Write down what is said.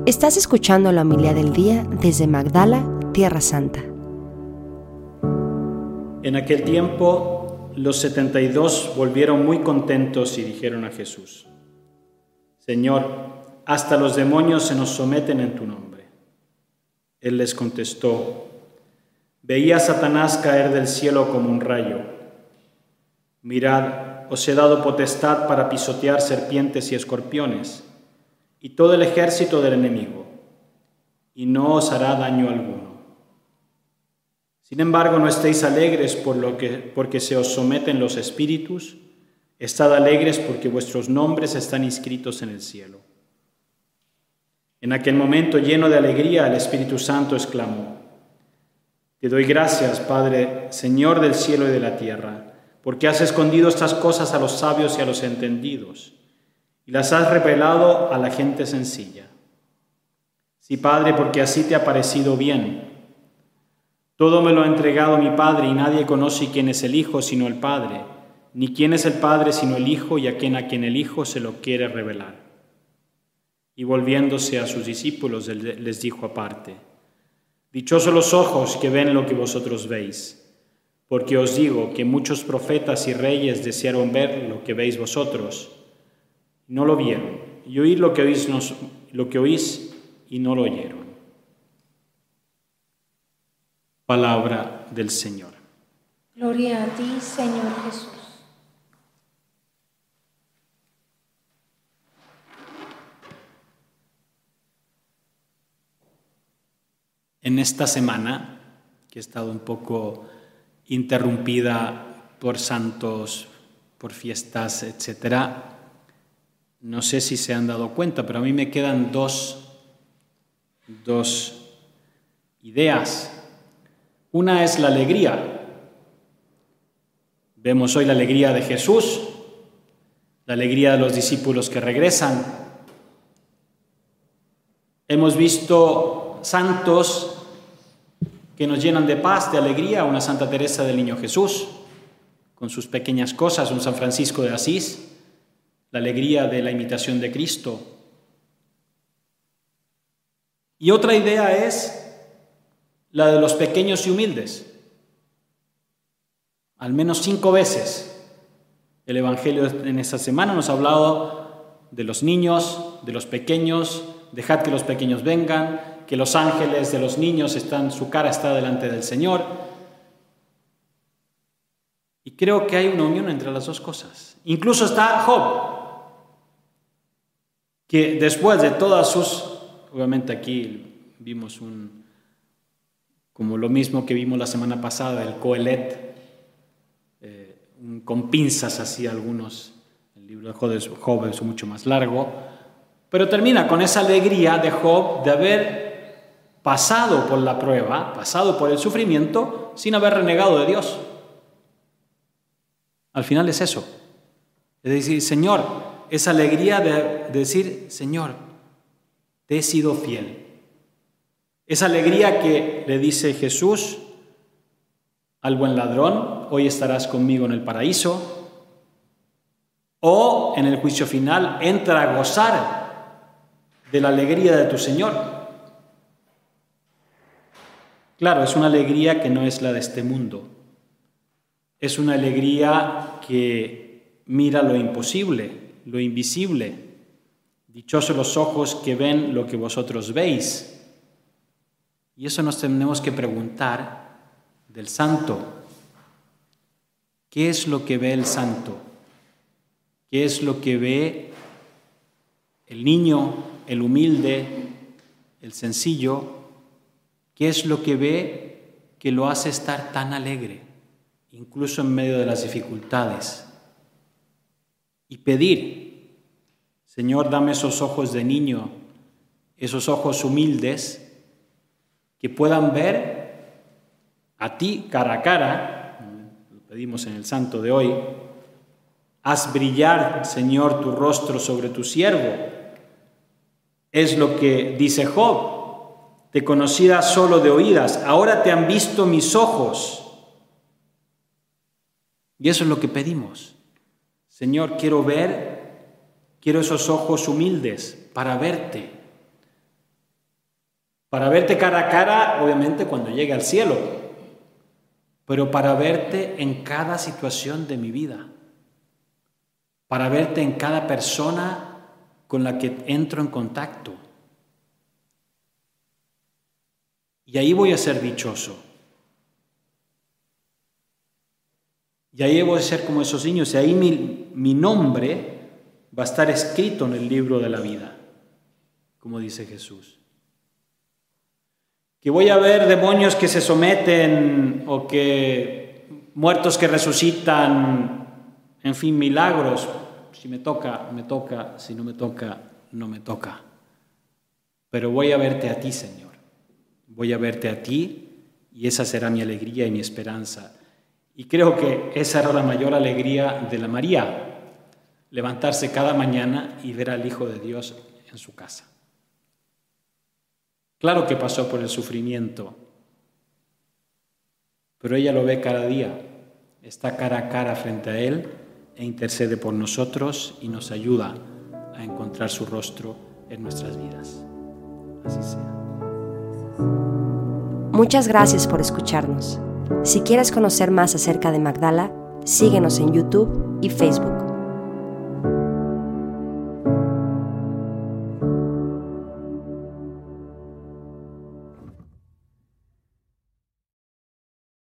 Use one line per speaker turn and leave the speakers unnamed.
Estás escuchando la homilía del día desde Magdala, Tierra Santa.
En aquel tiempo, los 72 volvieron muy contentos y dijeron a Jesús: Señor, hasta los demonios se nos someten en tu nombre. Él les contestó: Veía a Satanás caer del cielo como un rayo. Mirad, os he dado potestad para pisotear serpientes y escorpiones, y todo el ejército del enemigo, y no os hará daño alguno. Sin embargo, no estéis alegres porque se os someten los espíritus, estad alegres porque vuestros nombres están inscritos en el cielo. En aquel momento, lleno de alegría, el Espíritu Santo exclamó: Te doy gracias, Padre, Señor del cielo y de la tierra, porque has escondido estas cosas a los sabios y a los entendidos, y las has revelado a la gente sencilla. Sí, Padre, porque así te ha parecido bien. Todo me lo ha entregado mi Padre, y nadie conoce quién es el Hijo sino el Padre, ni quién es el Padre sino el Hijo, y a quien el Hijo se lo quiere revelar. Y volviéndose a sus discípulos, les dijo aparte: Dichosos los ojos que ven lo que vosotros veis, porque os digo que muchos profetas y reyes desearon ver lo que veis vosotros, y no lo vieron, y oír lo que oís y no lo oyeron. Palabra del Señor.
Gloria a ti, Señor Jesús.
En esta semana, que ha estado un poco interrumpida por santos, por fiestas, etc., no sé si se han dado cuenta, pero a mí me quedan dos ideas. Una es la alegría. Vemos hoy la alegría de Jesús, la alegría de los discípulos que regresan. Hemos visto santos que nos llenan de paz, de alegría, una Santa Teresa del Niño Jesús, con sus pequeñas cosas, un San Francisco de Asís, la alegría de la imitación de Cristo. Y otra idea es la de los pequeños y humildes. Al menos 5 veces el Evangelio en esta semana nos ha hablado de los niños, de los pequeños, dejad que los pequeños vengan, que los ángeles de los niños su cara está delante del Señor. Y creo que hay una unión entre las dos cosas. Incluso está Job, que después de todas obviamente aquí vimos como lo mismo que vimos la semana pasada, el Coelet, con pinzas así algunos. El libro de Job es mucho más largo, pero termina con esa alegría de Job de haber pasado por la prueba, pasado por el sufrimiento, sin haber renegado de Dios. Al final es eso. Es decir, Señor, esa alegría de decir: Señor, te he sido fiel. Esa alegría que le dice Jesús al buen ladrón: hoy estarás conmigo en el paraíso. O en el juicio final: entra a gozar de la alegría de tu Señor. Claro, es una alegría que no es la de este mundo. Es una alegría que mira lo imposible, lo invisible. Dichosos los ojos que ven lo que vosotros veis. Y eso nos tenemos que preguntar del santo. ¿Qué es lo que ve el santo? ¿Qué es lo que ve el niño, el humilde, el sencillo? ¿Qué es lo que ve que lo hace estar tan alegre, incluso en medio de las dificultades? Y pedir: Señor, dame esos ojos de niño, esos ojos humildes, que puedan ver a ti cara a cara. Lo pedimos en el santo de hoy. Haz brillar, Señor, tu rostro sobre tu siervo. Es lo que dice Job: te conocía solo de oídas, ahora te han visto mis ojos. Y eso es lo que pedimos. Señor, quiero esos ojos humildes para verte. Para verte cara a cara, obviamente, cuando llegue al cielo, pero para verte en cada situación de mi vida, para verte en cada persona con la que entro en contacto. Y ahí voy a ser dichoso. Y ahí voy a ser como esos niños, y ahí mi nombre va a estar escrito en el libro de la vida, como dice Jesús. Que voy a ver demonios que se someten o que muertos que resucitan, en fin, milagros. Si me toca, me toca, si no me toca, no me toca. Pero voy a verte a ti, Señor. Voy a verte a ti y esa será mi alegría y mi esperanza. Y creo que esa era la mayor alegría de la María, levantarse cada mañana y ver al Hijo de Dios en su casa. Claro que pasó por el sufrimiento, pero ella lo ve cada día, está cara a cara frente a Él e intercede por nosotros y nos ayuda a encontrar su rostro en nuestras vidas. Así sea.
Muchas gracias por escucharnos. Si quieres conocer más acerca de Magdala, síguenos en YouTube y Facebook.